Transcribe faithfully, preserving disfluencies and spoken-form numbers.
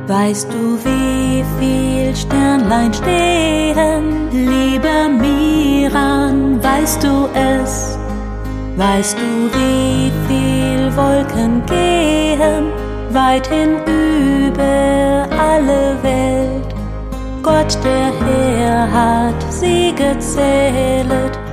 Weißt du, wie viel Sternlein stehen, lieber Miran, weißt du es? Weißt du, wie viel Wolken gehen, weithin über alle Welt? Gott, der Herr, hat sie gezählet,